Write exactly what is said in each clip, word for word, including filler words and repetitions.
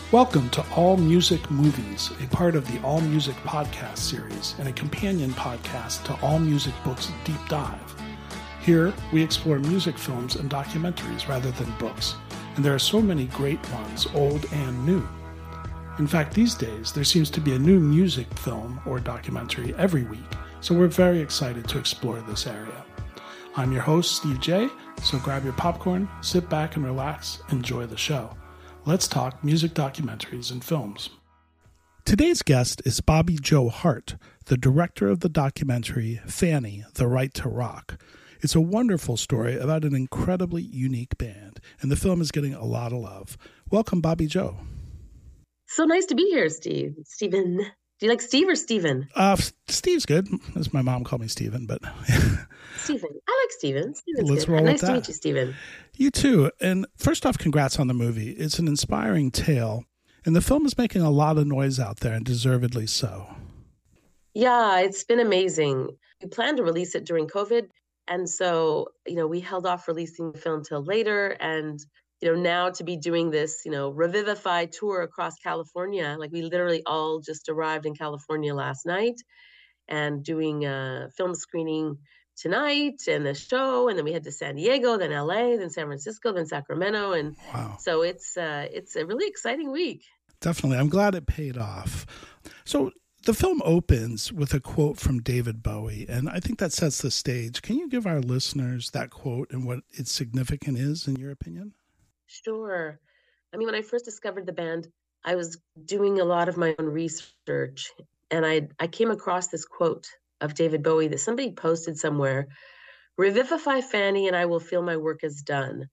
Welcome to All Music Movies, a part of the All Music podcast series and a companion podcast to All Music Books Deep Dive. Here, we explore music films and documentaries rather than books, and there are so many great ones, old and new. In fact, these days, there seems to be a new music film or documentary every week, so we're very excited to explore this area. I'm your host, Steve J., so grab your popcorn, sit back and relax, enjoy the show. Let's talk music documentaries and films. Today's guest is Bobby Joe Hart, the director of the documentary Fanny, The Right to Rock. It's a wonderful story about an incredibly unique band, and the film is getting a lot of love. Welcome, Bobby Joe. So nice to be here, Steve. Steven. Do you like Steve or Steven? Uh, Steve's good, as my mom called me Steven, but... Steven. I like Steven. Steven's Let's good. roll Nice with to that. meet you, Steven. You too. And first off, congrats on the movie. It's an inspiring tale, and the film is making a lot of noise out there, and deservedly so. Yeah, it's been amazing. We planned to release it during COVID, and so, you know, we held off releasing the film till later, and, you know, now to be doing this, you know, Revivify tour across California, like we literally all just arrived in California last night and doing a film screening tonight and the show, and then we head to San Diego, then L A, then San Francisco, then Sacramento, and Wow. so it's uh, it's a really exciting week. Definitely. I'm glad it paid off. So the film opens with a quote from David Bowie, and I think that sets the stage. Can you give our listeners that quote and what its significance is, in your opinion? Sure. I mean, when I first discovered the band, I was doing a lot of my own research, and I I came across this quote of David Bowie that somebody posted somewhere: "Revivify Fanny and I will feel my work is done."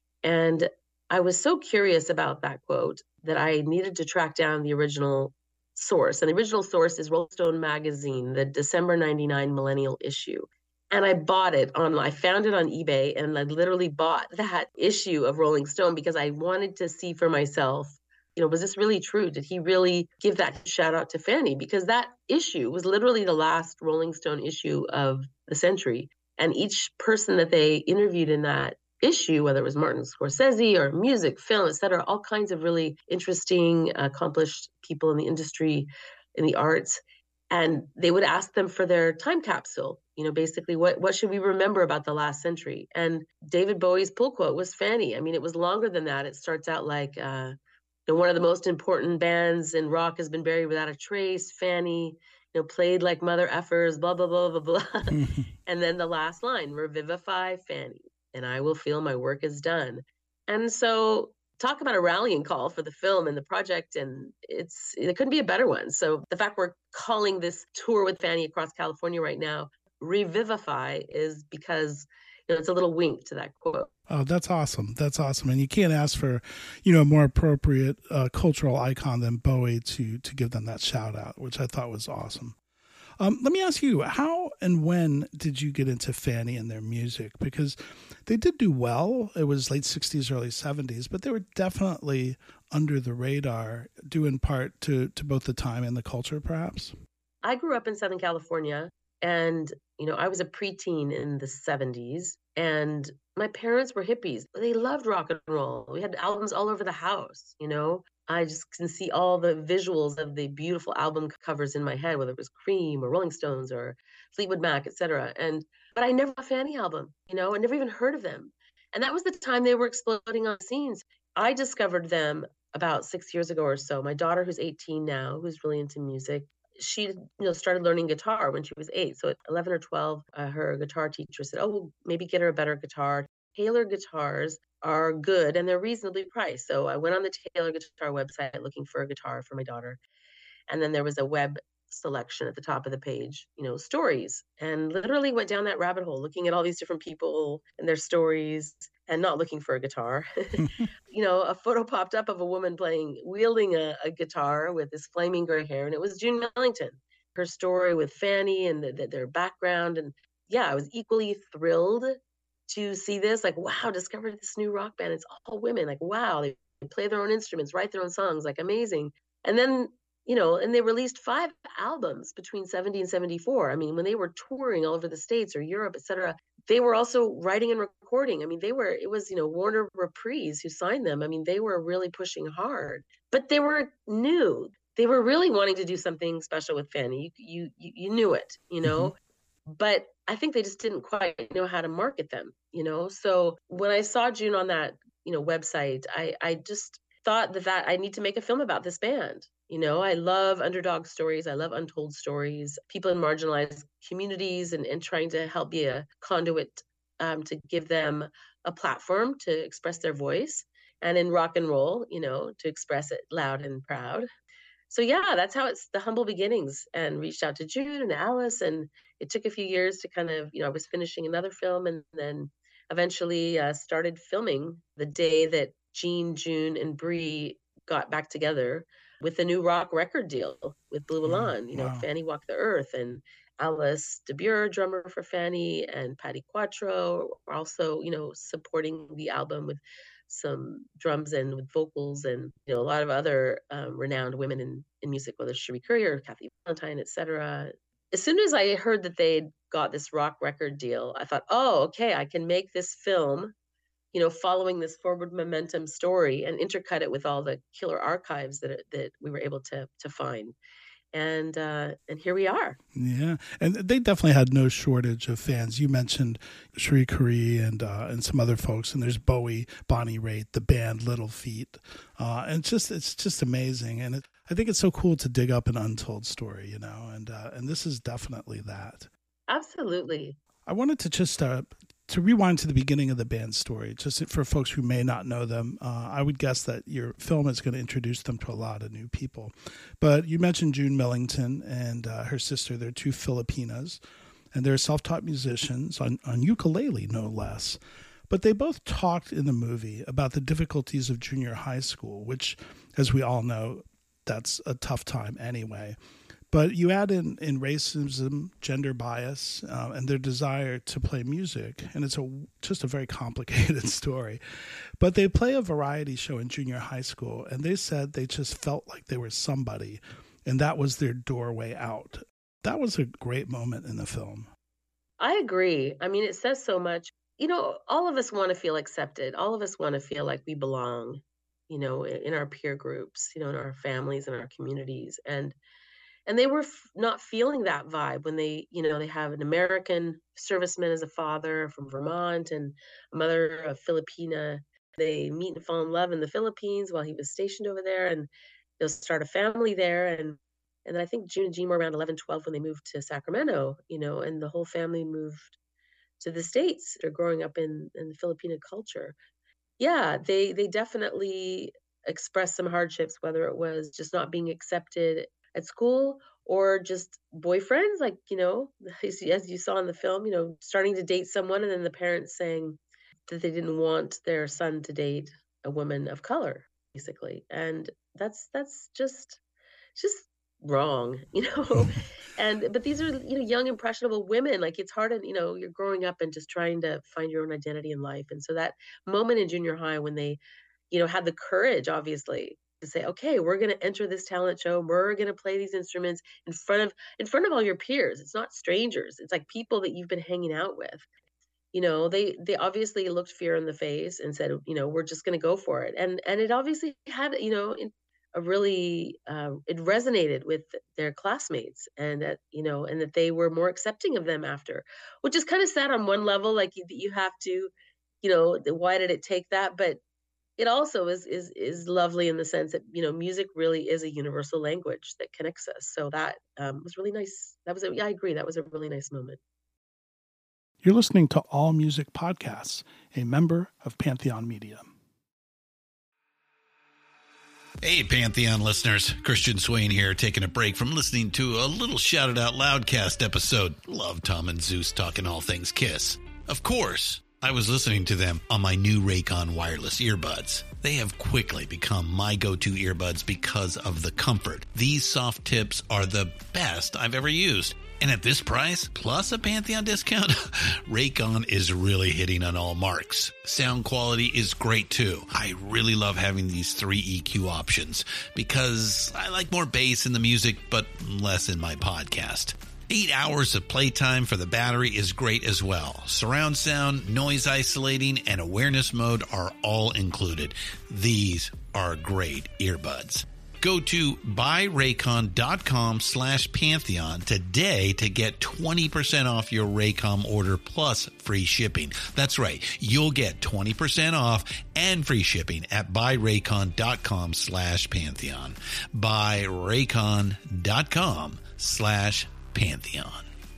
And I was so curious about that quote that I needed to track down the original source. And the original source is Rolling Stone magazine, the December ninety-nine millennial issue. And I bought it on, I found it on eBay, and I literally bought that issue of Rolling Stone because I wanted to see for myself, you know, was this really true? Did he really give that shout out to Fanny? Because that issue was literally the last Rolling Stone issue of the century. And each person that they interviewed in that issue, whether it was Martin Scorsese or music, film, et cetera, all kinds of really interesting, accomplished people in the industry, in the arts. And they would ask them for their time capsule, you know, basically what, what should we remember about the last century? And David Bowie's pull quote was Fanny. I mean, it was longer than that. It starts out like, uh, you know, one of the most important bands in rock has been buried without a trace. Fanny, you know, played like mother effers, blah, blah, blah, blah, blah. And then the last line, revivify Fanny, and I will feel my work is done. And so talk about a rallying call for the film and the project, and it's it couldn't be a better one. So the fact we're calling this tour with Fanny across California right now Revivify is because, you know, it's a little wink to that quote. Oh, that's awesome. That's awesome. And you can't ask for, you know, a more appropriate uh, cultural icon than Bowie to to give them that shout out, which I thought was awesome. Um, let me ask you, how and when did you get into Fanny and their music? Because they did do well. It was late sixties, early seventies, but they were definitely under the radar, due in part to, to both the time and the culture, perhaps. I grew up in Southern California, and, you know, I was a preteen in the seventies, and my parents were hippies. They loved rock and roll. We had albums all over the house, you know. I just can see all the visuals of the beautiful album covers in my head, whether it was Cream or Rolling Stones or Fleetwood Mac, et cetera. And but I never saw a Fanny album, you know, I never even heard of them. And that was the time they were exploding on scenes. I discovered them about six years ago or so. My daughter, who's eighteen now, who's really into music, she, you know, started learning guitar when she was eight. So at eleven or twelve, uh, her guitar teacher said, "Oh, well, maybe get her a better guitar." Taylor guitars are good and they're reasonably priced. So I went on the Taylor guitar website looking for a guitar for my daughter. And then there was a web selection at the top of the page, you know, stories, and literally went down that rabbit hole looking at all these different people and their stories and not looking for a guitar. You know, a photo popped up of a woman playing, wielding a, a guitar with this flaming gray hair, and it was June Millington. Her story with Fanny and the, the, their background. And yeah, I was equally thrilled to see this, like, wow, discovered this new rock band. It's all women. Like, wow, they play their own instruments, write their own songs, like amazing. And then, you know, and they released five albums between seventy and seventy-four. I mean, when they were touring all over the States or Europe, et cetera, they were also writing and recording. I mean, they were, it was, you know, Warner Reprise who signed them. I mean, they were really pushing hard, but they were new. They were really wanting to do something special with Fanny. You, you, you knew it, you know, mm-hmm. but I think they just didn't quite know how to market them, you know? So when I saw June on that, you know, website, I, I just thought that, that I need to make a film about this band. You know, I love underdog stories. I love untold stories, people in marginalized communities, and, and trying to help be a conduit um, to give them a platform to express their voice. And in rock and roll, you know, to express it loud and proud. So yeah, that's how it's the humble beginnings, and reached out to June and Alice. And it took a few years to kind of, you know, I was finishing another film, and then eventually uh, started filming the day that Gene, June, and Bree got back together with a new rock record deal with Blue Elan. You know, wow. Fanny Walk the Earth, and Alice DeBure, drummer for Fanny, and Patty Quattro were also, you know, supporting the album with some drums and with vocals, and, you know, a lot of other um, renowned women in, in music, whether Cherie Currier or Kathy Valentine, et cetera. As soon as I heard that they'd got this rock record deal, I thought, oh, okay, I can make this film, you know, following this forward momentum story, and intercut it with all the killer archives that that we were able to to find. And uh, and here we are. Yeah, and they definitely had no shortage of fans. You mentioned Cherie Currier and uh, and some other folks, and there's Bowie, Bonnie Raitt, the band Little Feat, uh, and it's just it's just amazing. And it, I think it's so cool to dig up an untold story, you know, and uh, and this is definitely that. Absolutely. I wanted to just uh, to rewind to the beginning of the band's story, just for folks who may not know them. Uh, I would guess that your film is going to introduce them to a lot of new people. But you mentioned June Millington and uh, her sister. They're two Filipinas, and they're self-taught musicians on, on ukulele, no less. But they both talked in the movie about the difficulties of junior high school, which, as we all know, that's a tough time anyway. But you add in, in racism, gender bias, uh, and their desire to play music, and it's a just a very complicated story. But they play a variety show in junior high school, and they said they just felt like they were somebody, and that was their doorway out. That was a great moment in the film. I agree. I mean, it says so much. You know, all of us want to feel accepted. All of us want to feel like we belong, you know, in, in our peer groups, you know, in our families and our communities. And And they were f- not feeling that vibe when they, you know, they have an American serviceman as a father from Vermont and a mother, a Filipina. They meet and fall in love in the Philippines while he was stationed over there, and they'll start a family there. And and then I think June and Gene were around eleven, twelve when they moved to Sacramento, you know, and the whole family moved to the States. They're growing up in, in the Filipino culture. Yeah, they they definitely expressed some hardships, whether it was just not being accepted at school, or just boyfriends, like, you know, as you saw in the film, you know, starting to date someone, and then the parents saying that they didn't want their son to date a woman of color, basically. And that's that's just just wrong, you know. And but these are, you know, young impressionable women. Like, it's hard, and, you know, you're growing up and just trying to find your own identity in life. And so that moment in junior high when they, you know, had the courage, obviously, to say, okay, we're going to enter this talent show. We're going to play these instruments in front of in front of all your peers. It's not strangers. It's like people that you've been hanging out with. You know, they they obviously looked fear in the face and said, you know, we're just going to go for it. And and it obviously had, you know, a really uh, it resonated with their classmates, and that, you know, and that they were more accepting of them after, which is kind of sad on one level. Like, you, you have to, you know, why did it take that? But it also is is is lovely in the sense that, you know, music really is a universal language that connects us. So that um, was really nice. That was a, yeah, I agree. That was a really nice moment. You're listening to All Music Podcasts, a member of Pantheon Media. Hey, Pantheon listeners, Christian Swain here, taking a break from listening to a little Shout It Out Loudcast episode. Love Tom and Zeus talking all things Kiss. Of course, I was listening to them on my new Raycon wireless earbuds. They have quickly become my go-to earbuds because of the comfort. These soft tips are the best I've ever used. And at this price, plus a Pantheon discount, Raycon is really hitting on all marks. Sound quality is great too. I really love having these three E Q options because I like more bass in the music, but less in my podcast. Eight hours of playtime for the battery is great as well. Surround sound, noise isolating, and awareness mode are all included. These are great earbuds. Go to buyraycon.com slash Pantheon today to get twenty percent off your Raycom order plus free shipping. That's right. You'll get twenty percent off and free shipping at buyraycon.com slash Pantheon. Buyraycon.com slash Pantheon.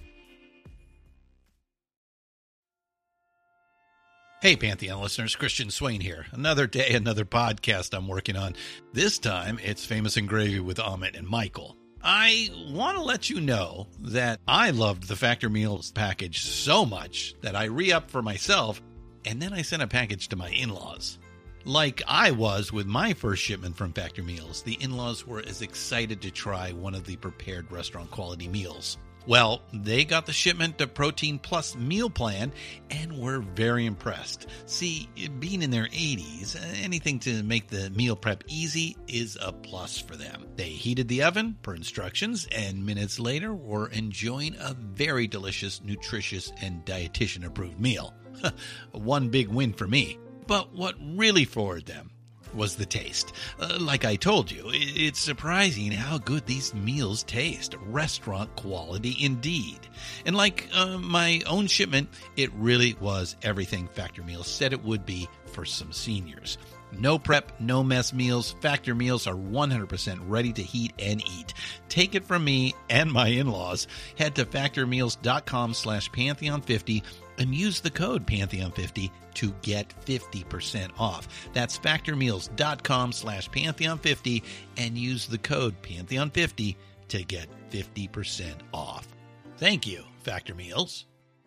Hey, Pantheon listeners, Christian Swain here. Another day, another podcast I'm working on. This time, it's Famous and Gravy with Amit and Michael. I want to let you know that I loved the Factor Meals package so much that I re-upped for myself, and then I sent a package to my in-laws. Like I was with my first shipment from Factor Meals, the in-laws were as excited to try one of the prepared restaurant quality meals. Well, they got the shipment to Protein Plus meal plan and were very impressed. See, being in their eighties, anything to make the meal prep easy is a plus for them. They heated the oven per instructions and minutes later were enjoying a very delicious, nutritious, and dietitian-approved meal. One big win for me. But what really floored them was the taste. Uh, like I told you, it's surprising how good these meals taste. Restaurant quality indeed. And like uh, my own shipment, it really was everything Factor Meals said it would be for some seniors. No prep, no mess meals. Factor Meals are one hundred percent ready to heat and eat. Take it from me and my in-laws. Head to factormeals.com slash Pantheon fifty and use the code Pantheon fifty to get fifty percent off. That's factormeals.com slash Pantheon fifty and use the code Pantheon fifty to get fifty percent off. Thank you, Factor Meals.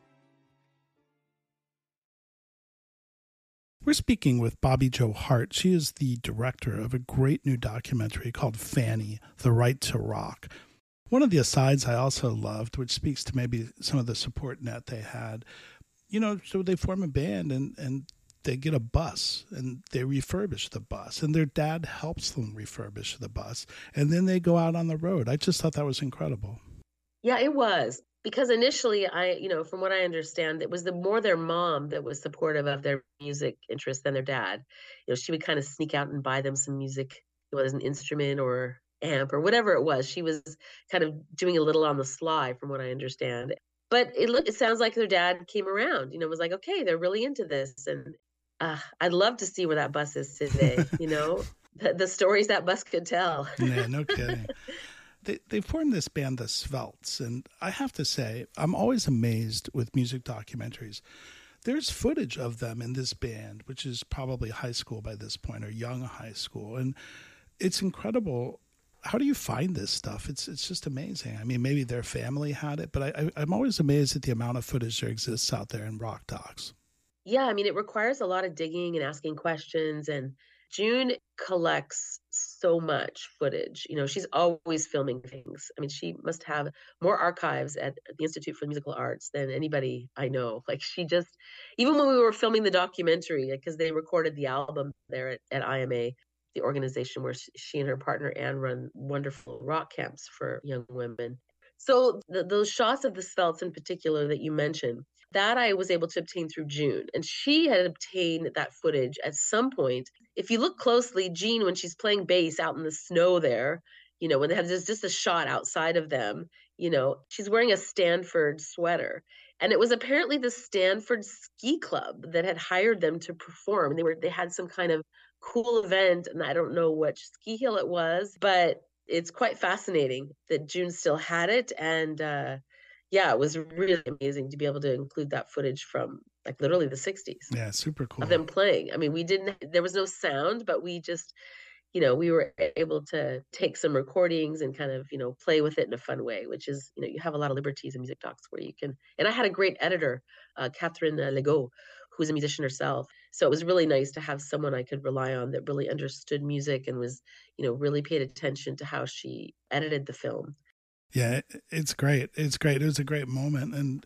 We're speaking with Bobbi Jo Hart. She is the director of a great new documentary called Fanny, The Right to Rock. One of the asides I also loved, which speaks to maybe some of the support net they had, you know, so they form a band and, and they get a bus and they refurbish the bus and their dad helps them refurbish the bus and then they go out on the road. I just thought that was incredible. Yeah, it was. Because initially, I, you know, from what I understand, it was the more their mom that was supportive of their music interest than their dad. You know, she would kind of sneak out and buy them some music, whether it was an instrument or amp or whatever it was. She was kind of doing a little on the sly, from what I understand. But it look, it sounds like their dad came around, you know, was like, okay, they're really into this. And uh, I'd love to see where that bus is today, you know, the, the stories that bus could tell. Yeah, no kidding. They they formed this band, the Svelts, and I have to say, I'm always amazed with music documentaries. There's footage of them in this band, which is probably high school by this point, or young high school, and it's incredible. How do you find this stuff? It's it's just amazing. I mean, maybe their family had it, but I, I, I'm always amazed at the amount of footage there exists out there in rock docs. Yeah, I mean, it requires a lot of digging and asking questions, and June collects so much footage. You know, she's always filming things. I mean, she must have more archives at the Institute for Musical Arts than anybody I know. Like she just, even when we were filming the documentary, because they recorded the album there at, at I M A, the organization where she and her partner Anne run wonderful rock camps for young women. So the, those shots of the Svelts in particular that you mentioned, that I was able to obtain through June. And she had obtained that footage at some point. If you look closely, Jean, when she's playing bass out in the snow there, you know, when they have there's just a shot outside of them, you know, she's wearing a Stanford sweater. And it was apparently the Stanford Ski Club that had hired them to perform. They were they had some kind of cool event, and I don't know which ski hill it was, but it's quite fascinating that June still had it. And uh yeah, it was really amazing to be able to include that footage from like literally the sixties. Yeah, super cool. Of them playing. I mean, we didn't, there was no sound, but we just, you know, we were able to take some recordings and kind of, you know, play with it in a fun way, which is, you know, you have a lot of liberties in music docs where you can, and I had a great editor, uh, Catherine uh, Legault, who's a musician herself. So it was really nice to have someone I could rely on that really understood music and was, you know, really paid attention to how she edited the film. Yeah, it's great. It's great. It was a great moment. And,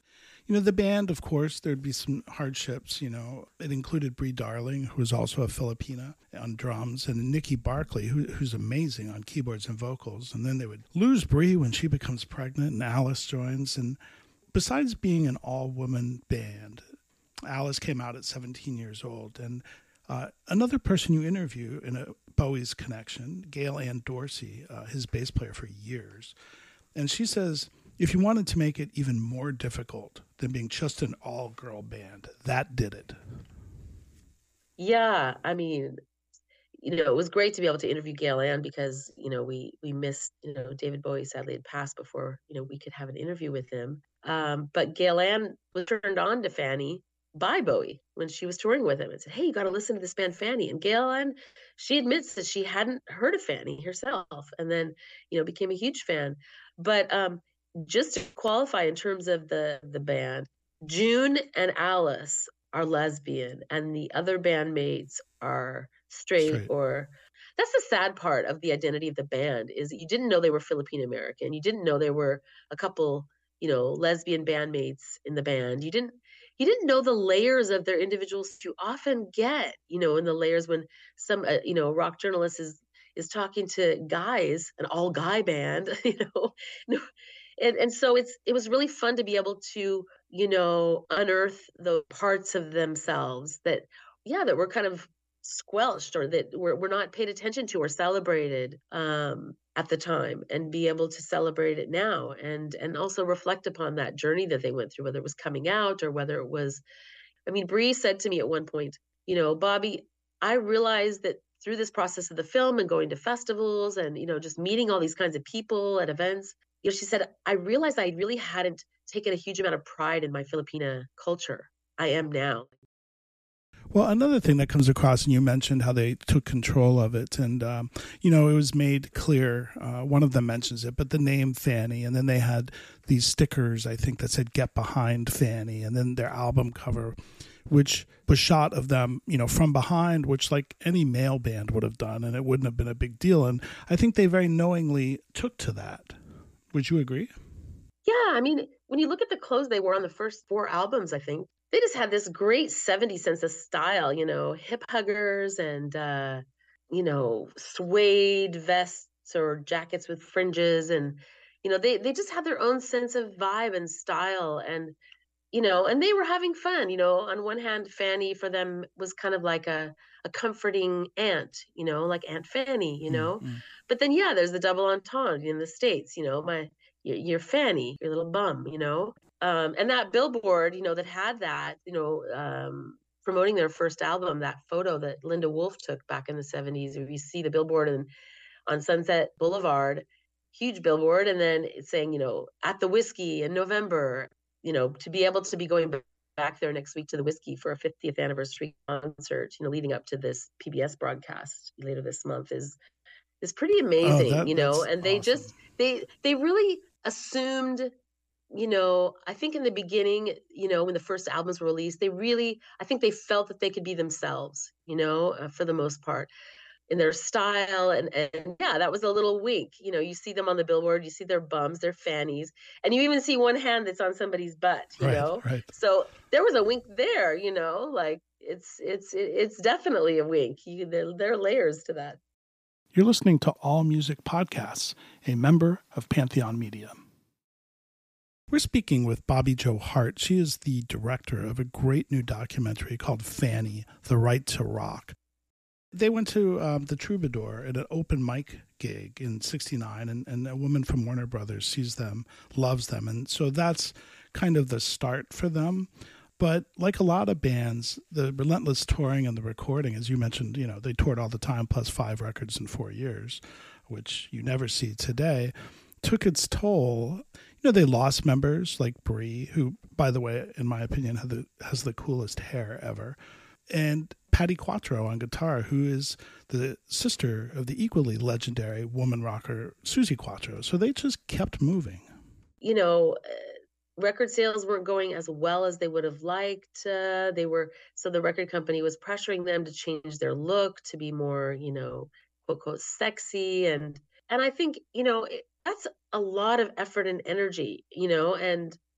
You know, the band, of course, there'd be some hardships. You know, it included Brie Darling, who was also a Filipina, on drums, and Nikki Barclay, who, who's amazing on keyboards and vocals. And then they would lose Brie when she becomes pregnant, and Alice joins. And besides being an all-woman band, Alice came out at seventeen years old. And uh, another person you interview in a Bowie's connection, Gail Ann Dorsey, uh, his bass player for years, and she says, if you wanted to make it even more difficult than being just an all-girl band, that did it. Yeah, I mean, you know, it was great to be able to interview Gail Ann because, you know, we we missed, you know, David Bowie sadly had passed before, you know, we could have an interview with him. Um, but Gail Ann was turned on to Fanny by Bowie when she was touring with him and said, hey, you got to listen to this band Fanny. And Gail Ann, she admits that she hadn't heard of Fanny herself and then, you know, became a huge fan. But um, just to qualify in terms of the the band, June and Alice are lesbian and the other bandmates are straight, Straight. or that's the sad part of the identity of the band is you didn't know they were Filipino American. You didn't know there were a couple, you know, lesbian bandmates in the band. You didn't you didn't know the layers of their individuals you often get, you know, in the layers when some, uh, you know, rock journalist is is talking to guys, an all guy band, you know, no, and and so it's it was really fun to be able to, you know, unearth the parts of themselves that, yeah, that were kind of squelched or that were, were not paid attention to or celebrated um, at the time, and be able to celebrate it now and and also reflect upon that journey that they went through, whether it was coming out or whether it was, I mean, Brie said to me at one point, you know, Bobby, I realized that through this process of the film and going to festivals and, you know, just meeting all these kinds of people at events, you know, she said, I realized I really hadn't taken a huge amount of pride in my Filipina culture. I am now. Well, another thing that comes across, and you mentioned how they took control of it, and, um, you know, it was made clear, uh, one of them mentions it, but the name Fanny, and then they had these stickers, I think, that said, Get Behind Fanny, and then their album cover, which was shot of them, you know, from behind, which like any male band would have done, and it wouldn't have been a big deal, and I think they very knowingly took to that. Would you agree? Yeah, I mean, when you look at the clothes they wore on the first four albums, I think, they just had this great seventies sense of style, you know, hip huggers and, uh, you know, suede vests or jackets with fringes. And, you know, they, they just had their own sense of vibe and style. And, you know, and they were having fun. You know, on one hand, Fanny for them was kind of like a, a comforting aunt, you know, like Aunt Fanny, you know. Mm-hmm. But then, yeah, there's the double entendre in the States, you know, my, you're, you're Fanny, your little bum, you know. Um, and that billboard, you know, that had that, you know, um, promoting their first album, that photo that Linda Wolf took back in the seventies, where you see the billboard and on Sunset Boulevard, huge billboard, and then it's saying, you know, at the Whiskey in November, you know, to be able to be going back there next week to the Whiskey for a fiftieth anniversary concert, you know, leading up to this P B S broadcast later this month is is pretty amazing, oh, that, you know, and they awesome. just, they, they really assumed, you know, I think in the beginning, you know, when the first albums were released, they really, I think they felt that they could be themselves, you know, uh, for the most part in their style. And, and yeah, that was a little wink. You know, you see them on the billboard, you see their bums, their fannies, and you even see one hand that's on somebody's butt, you right, know? Right. So there was a wink there, you know, like it's, it's, it's definitely a wink. You, there, there are layers to that. You're listening to All Music Podcasts, a member of Pantheon Media. We're speaking with Bobbi Jo Hart. She is the director of a great new documentary called Fanny, The Right to Rock. They went to um, the Troubadour at an open mic gig in sixty-nine, and, and a woman from Warner Brothers sees them, loves them. And so that's kind of the start for them. But like a lot of bands, the relentless touring and the recording, as you mentioned, you know, they toured all the time, plus five records in four years, which you never see today, took its toll. You know, they lost members like Brie, who, by the way, in my opinion, has the, has the coolest hair ever, and Patti Quattro on guitar, who is the sister of the equally legendary woman rocker Suzi Quatro. So they just kept moving. You know, uh, record sales weren't going as well as they would have liked. Uh, they were, so the record company was pressuring them to change their look to be more, you know, quote, quote, sexy. And, and I think, you know, it, that's a lot of effort and energy, you know, and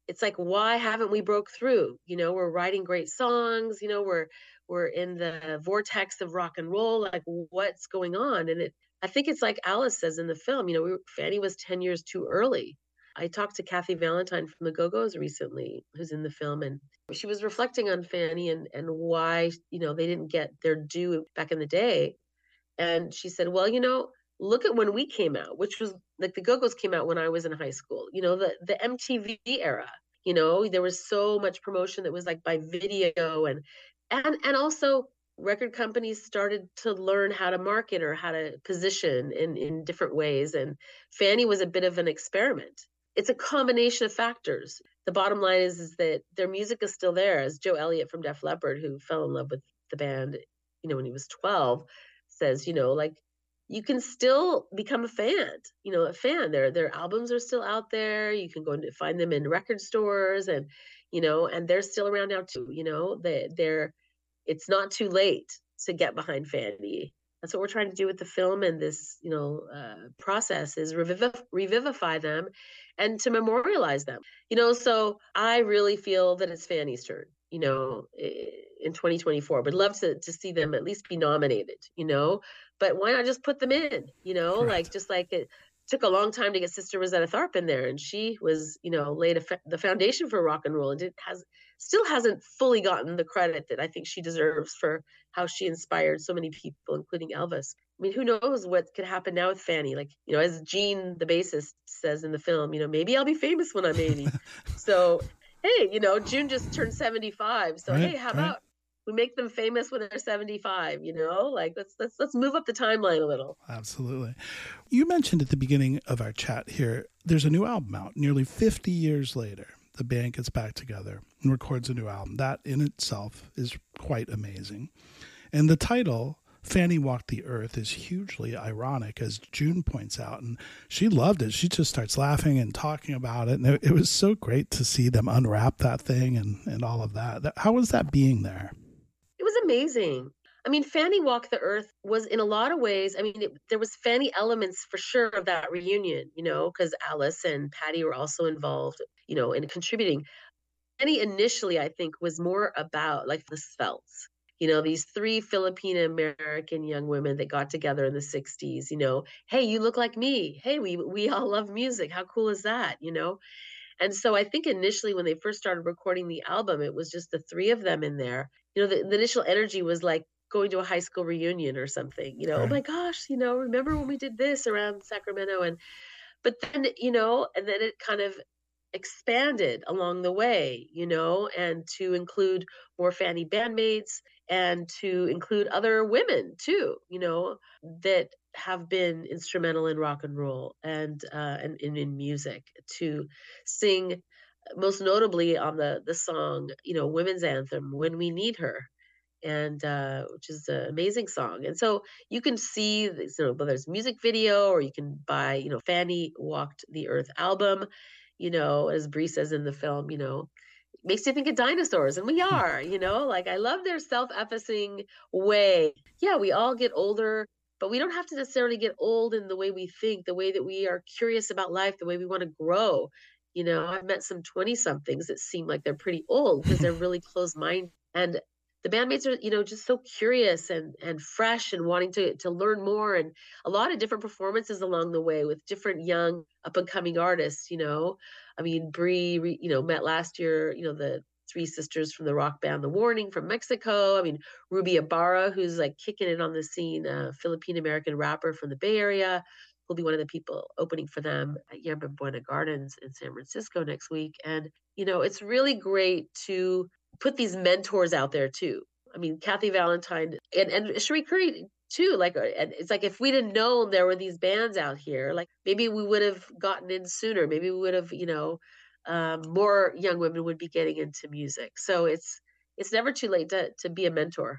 it's like, why haven't we broke through? You know, we're writing great songs, you know, we're, we're in the vortex of rock and roll. Like, what's going on? And it, I think it's like Alice says in the film, you know, we were, Fanny was ten years too early. I talked to Kathy Valentine from the Go-Go's recently, who's in the film, and she was reflecting on Fanny and, and why, you know, they didn't get their due back in the day. And she said, well, you know, look at when we came out, which was like the Go-Go's came out when I was in high school, you know, the, the M T V era, you know, there was so much promotion that was like by video, and, and, and also record companies started to learn how to market or how to position in, in different ways. And Fanny was a bit of an experiment. It's a combination of factors. The bottom line is, is that their music is still there. As Joe Elliott from Def Leppard, who fell in love with the band, you know, when he was twelve, says, you know, like, you can still become a fan, you know, a fan. Their their albums are still out there. You can go and find them in record stores, and, you know, and they're still around now too, you know, they, they're, it's not too late to get behind Fanny. That's what we're trying to do with the film and this, you know, uh, process is revivify, revivify them and to memorialize them, you know. So I really feel that it's Fanny's turn, you know, in twenty twenty-four. Would love to to see them at least be nominated, you know, but why not just put them in, you know, Correct. like just like it took a long time to get Sister Rosetta Tharpe in there, and she was, you know, laid a fa- the foundation for rock and roll, and it has still hasn't fully gotten the credit that I think she deserves for how she inspired so many people, including Elvis. I mean, who knows what could happen now with Fanny? Like, you know, as Gene, the bassist, says in the film, you know, maybe I'll be famous when I'm eighty. So, hey, you know, June just turned seventy-five. So, Right, hey, how right. about we make them famous when they're seventy-five, you know? Like, let's let's let's move up the timeline a little. Absolutely. You mentioned at the beginning of our chat here, there's a new album out nearly fifty years later. The band gets back together and records a new album. That in itself is quite amazing. And the title, Fanny Walked the Earth, is hugely ironic, as June points out. And she loved it. She just starts laughing and talking about it. And it, it was so great to see them unwrap that thing and, and all of that. How was that being there? It was amazing. I mean, Fanny Walk the Earth was in a lot of ways, I mean, it, there was Fanny elements for sure of that reunion, you know, because Alice and Patty were also involved, you know, in contributing. Fanny initially, I think, was more about like the Svelts, you know, these three Filipino American young women that got together in the sixties, you know, hey, you look like me. Hey, we we all love music. How cool is that, you know? And so I think initially when they first started recording the album, it was just the three of them in there. You know, the, the initial energy was like going to a high school reunion or something, you know, Right. oh my gosh, you know, remember when we did this around Sacramento? And, but then, you know, and then it kind of expanded along the way, you know, and to include more Fanny bandmates and to include other women too, you know, that have been instrumental in rock and roll and uh, and, and in music to sing, most notably on the the song, you know, women's anthem, When We Need Her, and uh, which is an amazing song. And so you can see, this, you know, whether it's music video or you can buy, you know, Fanny Walked the Earth album, you know, as Bree says in the film, you know, makes you think of dinosaurs, and we are, you know, like I love their self-effacing way. Yeah, we all get older, but we don't have to necessarily get old in the way we think, the way that we are curious about life, the way we want to grow. You know, I've met some twenty-somethings that seem like they're pretty old because they're really closed-minded. And the bandmates are, you know, just so curious and and fresh and wanting to to learn more, and a lot of different performances along the way with different young up-and-coming artists, you know. I mean, Bree, you know, met last year, you know, the three sisters from the rock band The Warning from Mexico. I mean, Ruby Ibarra, who's like kicking it on the scene, a Filipino-American rapper from the Bay Area, will be one of the people opening for them at Yerba Buena Gardens in San Francisco next week. And, you know, it's really great to put these mentors out there too. I mean, Kathy Valentine and, and Cherie Curry too. Like, and it's like, if we didn't know there were these bands out here, like maybe we would have gotten in sooner. Maybe we would have, you know, um, more young women would be getting into music. So it's, it's never too late to, to be a mentor.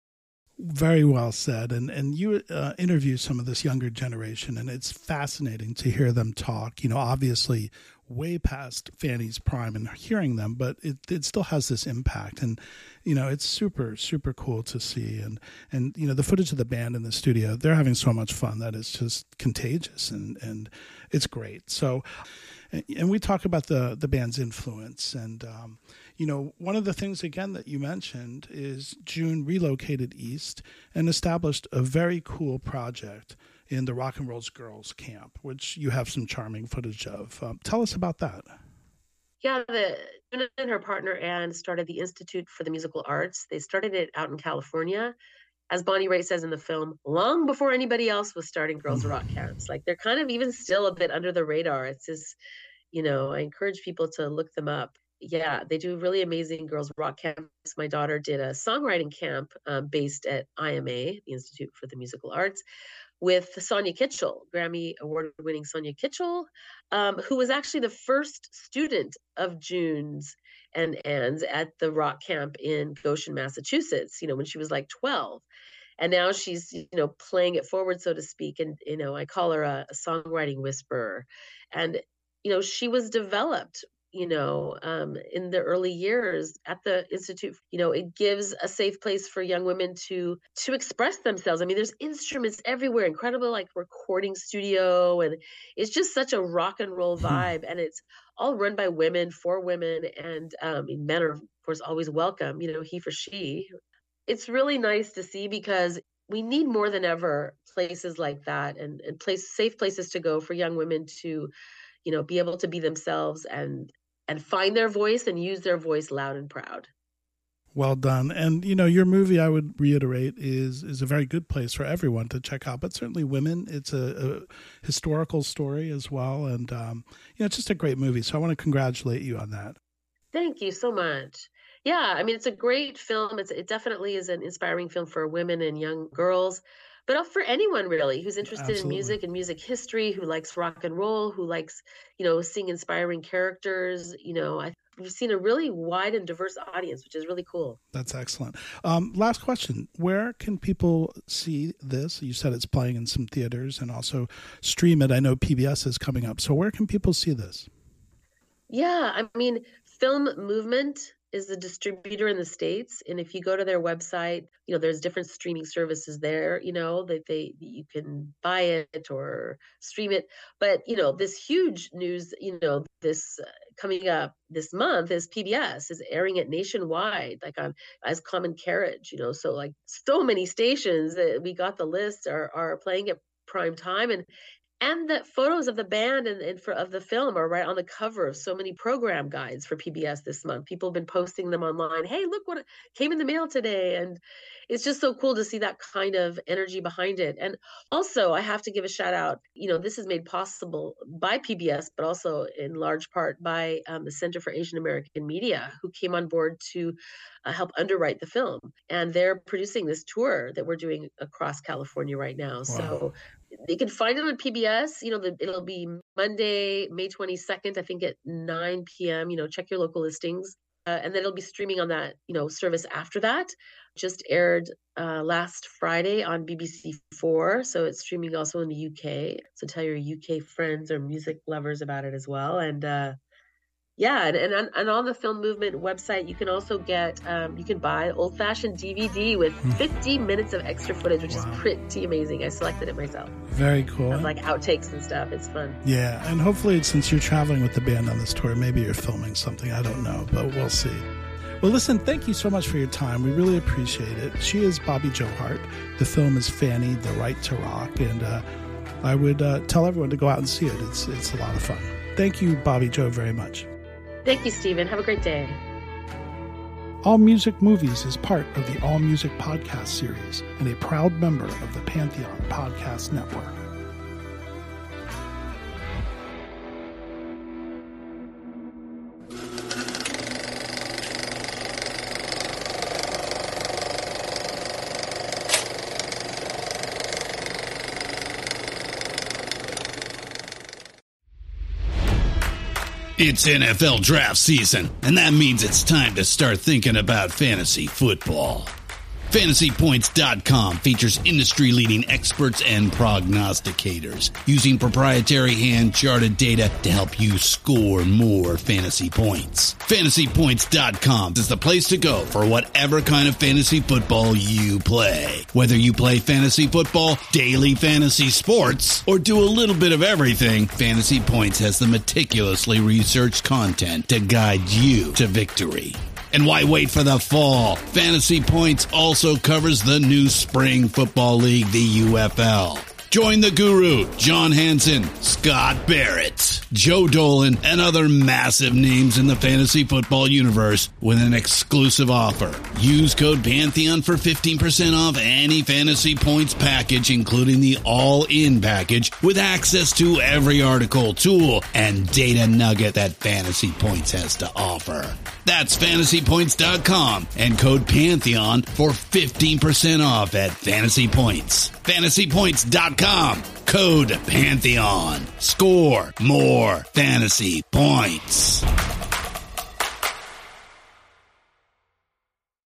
Very well said. And and you uh, interview some of this younger generation, and it's fascinating to hear them talk, you know, obviously way past Fanny's prime and hearing them, but it, it still has this impact. And, you know, it's super, super cool to see. And, and, you know, the footage of the band in the studio, they're having so much fun that it's just contagious, and, and it's great. So and we talk about the the band's influence. And um, you know, one of the things again that you mentioned is June relocated east and established a very cool project in the Rock and Roll Girls Camp, which you have some charming footage of. Um, tell us about that. Yeah, the June and her partner Anne started the Institute for the Musical Arts. They started it out in California, as Bonnie Raitt says in the film, long before anybody else was starting girls' rock camps. Like, they're kind of even still a bit under the radar. It's just, you know, I encourage people to look them up. Yeah, they do really amazing girls' rock camps. My daughter did a songwriting camp um, based at I M A, the Institute for the Musical Arts, with Sonia Kitchell, Grammy award-winning Sonia Kitchell, um, who was actually the first student of June's and Anne's at the rock camp in Goshen, Massachusetts, you know, when she was like twelve. And now she's, you know, playing it forward, so to speak. And, you know, I call her a, a songwriting whisperer. And, you know, she was developed, you know, um, in the early years at the Institute. You know, it gives a safe place for young women to to express themselves. I mean, there's instruments everywhere, incredible like recording studio, and it's just such a rock and roll vibe. And it's all run by women for women, and um, men are of course always welcome. You know, he for she. It's really nice to see, because we need more than ever places like that, and, and place safe places to go for young women to, you know, be able to be themselves and and find their voice and use their voice loud and proud. Well done. And, you know, your movie, I would reiterate, is is a very good place for everyone to check out, but certainly women. It's a, a historical story as well. And, um, you know, it's just a great movie. So I want to congratulate you on that. Thank you so much. Yeah, I mean, it's a great film. It's, it definitely is an inspiring film for women and young girls, but for anyone really who's interested Absolutely. in music and music history, who likes rock and roll, who likes, you know, seeing inspiring characters. You know, I, we've seen a really wide and diverse audience, which is really cool. That's excellent. Um, last question. Where can people see this? You said it's playing in some theaters and also stream it. I know P B S is coming up. So where can people see this? Yeah, I mean, Film Movement is the distributor in the States. And if you go to their website, you know, there's different streaming services there, you know, that they, you can buy it or stream it. But, you know, this huge news, you know, this uh, coming up this month is P B S is airing it nationwide, like on as Common Carriage, you know, so like so many stations that we got the list are, are playing it prime time. And And the photos of the band and, and for, of the film are right on the cover of so many program guides for P B S this month. People have been posting them online. Hey, look what came in the mail today. And it's just so cool to see that kind of energy behind it. And also, I have to give a shout out. You know, this is made possible by P B S, but also in large part by um, the Center for Asian American Media, who came on board to uh, help underwrite the film. And they're producing this tour that we're doing across California right now. Wow. So you can find it on P B S. You know, the, it'll be Monday, May twenty-second, I think at nine p.m. You know, check your local listings. Uh, and then it'll be streaming on that, you know, service after that. Just aired uh, last Friday on B B C four. So it's streaming also in the U K. So tell your U K friends or music lovers about it as well. And uh, yeah, and, and, and on the Film Movement website, you can also get, um, you can buy old-fashioned D V D with fifty minutes of extra footage, which wow. is pretty amazing. I selected it myself. Very cool. Of like outtakes and stuff. It's fun. Yeah, and hopefully since you're traveling with the band on this tour, maybe you're filming something. I don't know, but we'll see. Well, listen, thank you so much for your time. We really appreciate it. She is Bobbi Jo Hart. The film is Fanny, The Right to Rock, and uh, I would uh, tell everyone to go out and see it. It's, it's a lot of fun. Thank you, Bobbi Jo, very much. Thank you, Stephen. Have a great day. All Music Movies is part of the All Music Podcast series and a proud member of the Pantheon Podcast Network. It's N F L draft season, and that means it's time to start thinking about fantasy football. Fantasy Points dot com features industry-leading experts and prognosticators using proprietary hand-charted data to help you score more fantasy points. Fantasy Points dot com is the place to go for whatever kind of fantasy football you play. Whether you play fantasy football, daily fantasy sports, or do a little bit of everything, Fantasy Points has the meticulously researched content to guide you to victory. And why wait for the fall? Fantasy Points also covers the new spring football league, the U F L. Join the guru, John Hansen, Scott Barrett, Joe Dolan, and other massive names in the fantasy football universe with an exclusive offer. Use code Pantheon for fifteen percent off any Fantasy Points package, including the all-in package, with access to every article, tool, and data nugget that Fantasy Points has to offer. That's Fantasy Points dot com and code Pantheon for fifteen percent off at Fantasy Points. Fantasy Points dot com, code Pantheon. Score more fantasy points.